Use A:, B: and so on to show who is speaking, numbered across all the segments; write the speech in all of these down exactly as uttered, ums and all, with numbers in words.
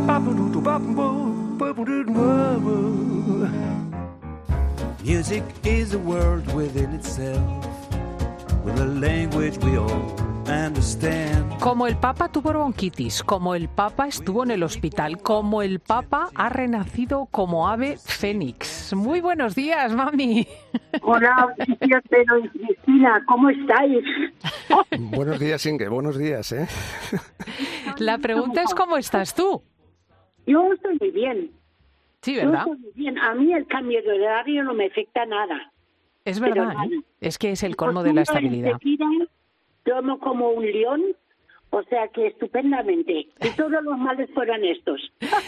A: Music is a world within itself, with a language we all understand.
B: Como el Papa tuvo bronquitis, como el Papa estuvo en el hospital, como el Papa ha renacido como ave fénix. Muy buenos días, mami.
C: Hola, buenos días, Pedro y Cristina, ¿cómo estáis?
D: Buenos días, Inge, buenos días, ¿eh?
B: La pregunta es, ¿cómo estás tú?
C: Yo estoy muy bien.
B: Sí, ¿verdad?
C: Yo estoy muy bien. A mí el cambio de horario no me afecta nada.
B: Es verdad, ¿eh? Es que es el colmo de la estabilidad.
C: Duermo como un león, o sea que estupendamente. Y todos los males fueran estos.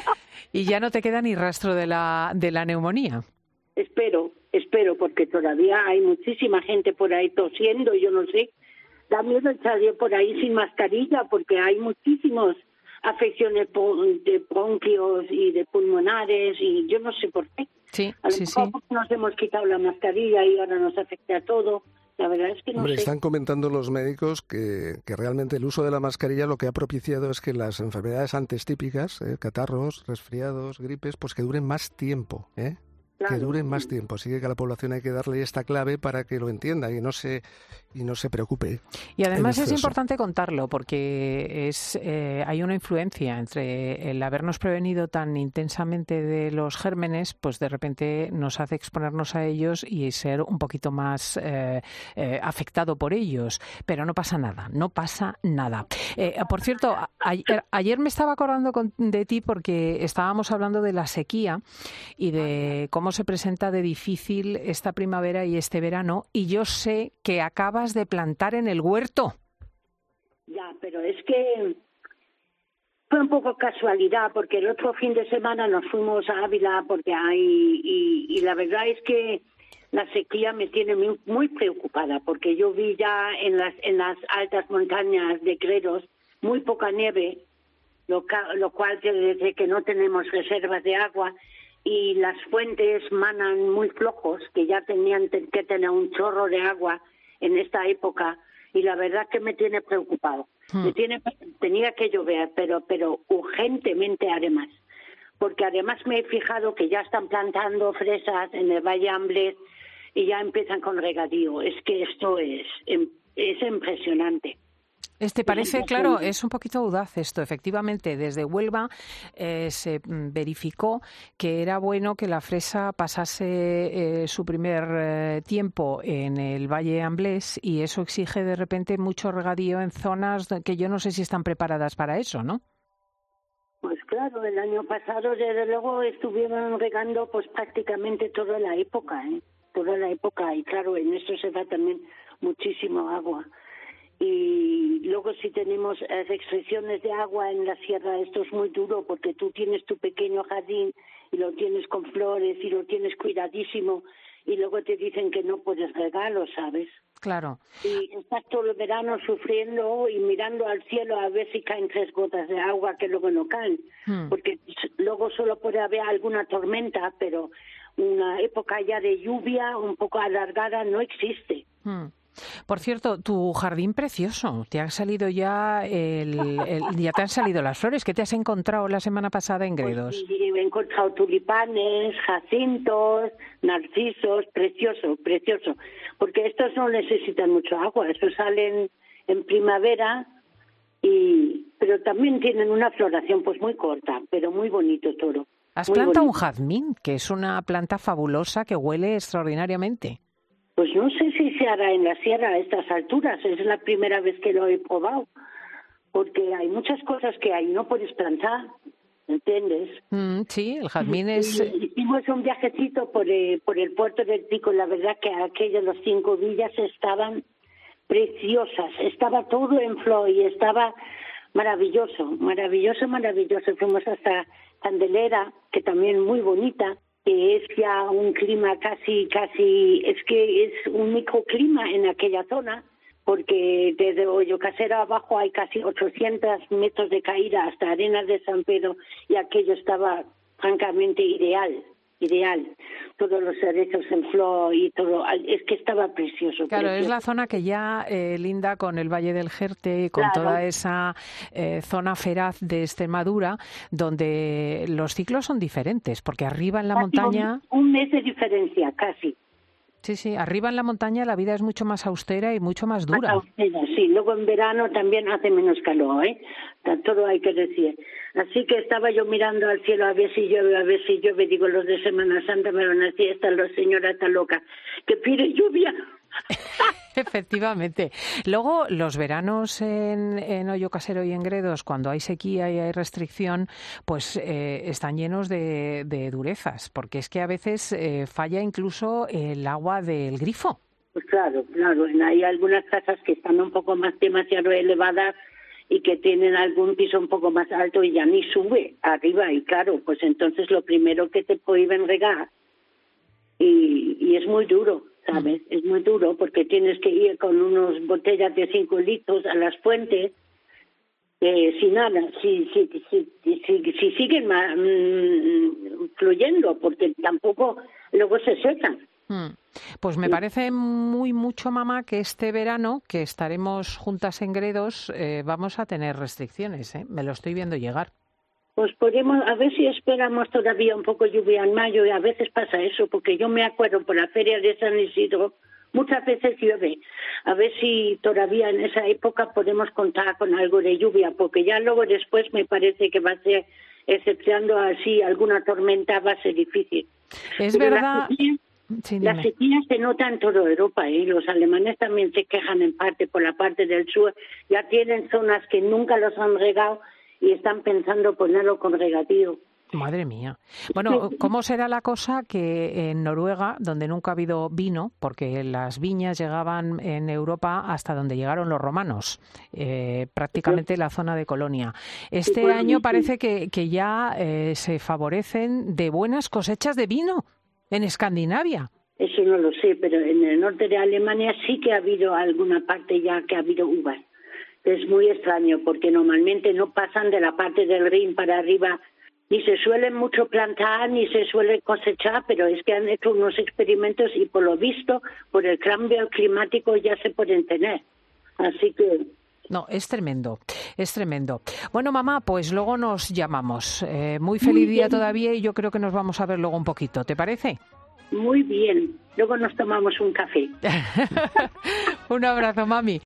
B: Y ya no te queda ni rastro de la, de la neumonía.
C: Espero, espero, porque todavía hay muchísima gente por ahí tosiendo, yo no sé. Da miedo salir por ahí sin mascarilla, porque hay muchísimas afecciones de bronquios y de pulmonares, y yo no sé por qué.
B: Sí,
C: a lo
B: sí,
C: mejor
B: sí.
C: Nos hemos quitado la mascarilla y ahora nos afecta a todo. La verdad es que no
D: Hombre,
C: sé.
D: están comentando los médicos que, que realmente el uso de la mascarilla lo que ha propiciado es que las enfermedades antes típicas, eh, catarros, resfriados, gripes, pues que duren más tiempo, ¿eh?
C: Claro.
D: Que duren más tiempo. Así que a la población hay que darle esta clave para que lo entienda y no se y no se preocupe.
B: Y además es importante contarlo porque es eh, hay una influencia entre el habernos prevenido tan intensamente de los gérmenes, pues de repente nos hace exponernos a ellos y ser un poquito más eh, eh, afectado por ellos. Pero no pasa nada, no pasa nada. Eh, por cierto, ayer, ayer me estaba acordando con, de ti porque estábamos hablando de la sequía y de cómo se presenta de difícil esta primavera y este verano, y yo sé que acabas de plantar en el huerto.
C: Ya, pero es que fue un poco casualidad, porque el otro fin de semana nos fuimos a Ávila porque hay, y, y la verdad es que la sequía me tiene muy, muy preocupada, porque yo vi ya en las, en las altas montañas de Gredos muy poca nieve, lo, lo cual quiere decir que no tenemos reservas de agua, y las fuentes manan muy flojos, que ya tenían que tener un chorro de agua en esta época, y la verdad que me tiene preocupado. Hmm. Me tiene, tenía que llover, pero pero urgentemente además, porque además me he fijado que ya están plantando fresas en el Valle Amblés y ya empiezan con regadío. Es que esto es, es impresionante.
B: Este parece, claro, es un poquito audaz esto. Efectivamente, desde Huelva eh, se verificó que era bueno que la fresa pasase eh, su primer eh, tiempo en el Valle Amblés, y eso exige de repente mucho regadío en zonas que yo no sé si están preparadas para eso, ¿no?
C: Pues claro, el año pasado desde luego estuvieron regando pues prácticamente toda la época, ¿eh? Toda la época, y claro, en eso se va también muchísimo agua. Y luego si tenemos eh, restricciones de agua en la sierra, esto es muy duro, porque tú tienes tu pequeño jardín y lo tienes con flores y lo tienes cuidadísimo, y luego te dicen que no puedes regarlo, ¿sabes?
B: Claro.
C: Y estás todo el verano sufriendo y mirando al cielo a ver si caen tres gotas de agua, que luego no caen, hmm. porque luego solo puede haber alguna tormenta, pero una época ya de lluvia un poco alargada no existe.
B: Hmm. Por cierto, tu jardín precioso, te han salido ya el, el, ya te han salido las flores. ¿Qué te has encontrado la semana pasada en Gredos?
C: Pues sí, he encontrado tulipanes, jacintos, narcisos, precioso, precioso, porque estos no necesitan mucho agua, estos salen en primavera, y pero también tienen una floración pues muy corta, pero muy bonito todo.
B: ¿Has
C: muy
B: plantado
C: bonito.
B: un jazmín, que es una planta fabulosa que huele extraordinariamente?
C: Pues no sé si se hará en la sierra a estas alturas, es la primera vez que lo he probado, porque hay muchas cosas que ahí no puedes plantar, ¿entiendes?
B: Mm, sí, el jazmín es...
C: Hicimos un viajecito por el, por el puerto del Pico, la verdad que aquellas las cinco villas estaban preciosas, estaba todo en flor y estaba maravilloso, maravilloso, maravilloso. Fuimos hasta Candelera, que también muy bonita, que es ya un clima casi, casi, es que es un microclima en aquella zona, porque desde Hoyo Casero abajo hay casi ochocientos metros de caída hasta Arenas de San Pedro, y aquello estaba francamente ideal, ideal. Todos los cerezos en flor y todo, es que estaba precioso.
B: Claro,
C: precioso.
B: es la zona que ya eh, linda con el Valle del Jerte y con
C: Claro.
B: toda esa eh, zona feraz de Extremadura, donde los ciclos son diferentes, porque arriba en la
C: Casi
B: montaña...
C: Un, un mes de diferencia, casi.
B: Sí, sí, arriba en la montaña la vida es mucho más austera y mucho más dura.
C: Más austera, sí, luego en verano también hace menos calor, ¿eh? Todo hay que decir. Así que estaba yo mirando al cielo a ver si llueve, a ver si llueve. Digo, los de Semana Santa me van a decir, esta la señora está loca, que pide lluvia.
B: Efectivamente. Luego, los veranos en, en Hoyo Casero y en Gredos, cuando hay sequía y hay restricción, pues eh, están llenos de, de durezas, porque es que a veces eh, falla incluso el agua del grifo.
C: Pues claro, claro. Hay algunas casas que están un poco más demasiado elevadas y que tienen algún piso un poco más alto y ya ni sube arriba. Y claro, pues entonces lo primero que te prohíben regar. Y, y es muy duro, ¿sabes? Mm. Es muy duro porque tienes que ir con unas botellas de cinco litros a las fuentes. Eh, sin nada, si, si, si, si, si siguen ma, mmm, fluyendo, porque tampoco luego se secan.
B: Pues me parece muy mucho, mamá, que este verano, que estaremos juntas en Gredos, eh, vamos a tener restricciones, ¿eh? Me lo estoy viendo llegar.
C: Pues podemos, a ver si esperamos todavía un poco lluvia en mayo, y a veces pasa eso, porque yo me acuerdo por la feria de San Isidro, muchas veces llueve. A ver si todavía en esa época podemos contar con algo de lluvia, porque ya luego después me parece que va a ser, exceptuando así alguna tormenta, va a ser difícil.
B: Es
C: Pero
B: verdad...
C: La sequía, sí, la sequía se nota en toda Europa, ¿eh? Los alemanes también se quejan en parte por la parte del sur. Ya tienen zonas que nunca los han regado y están pensando ponerlo con regadío.
B: Madre mía. Bueno, ¿cómo será la cosa que en Noruega, donde nunca ha habido vino, porque las viñas llegaban en Europa hasta donde llegaron los romanos, eh, prácticamente la zona de Colonia, este año parece que, que ya eh, se favorecen de buenas cosechas de vino en Escandinavia?
C: Eso no lo sé, pero en el norte de Alemania sí que ha habido alguna parte ya que ha habido uvas. Es muy extraño porque normalmente no pasan de la parte del Rin para arriba, ni se suelen mucho plantar, ni se suele cosechar, pero es que han hecho unos experimentos y por lo visto, por el cambio climático ya se pueden tener. Así que...
B: No, es tremendo, es tremendo. Bueno, mamá, pues luego nos llamamos. Eh, muy feliz día todavía y yo creo que nos vamos a ver luego un poquito, ¿te parece?
C: Muy bien, luego nos tomamos un café.
B: Un abrazo, mami.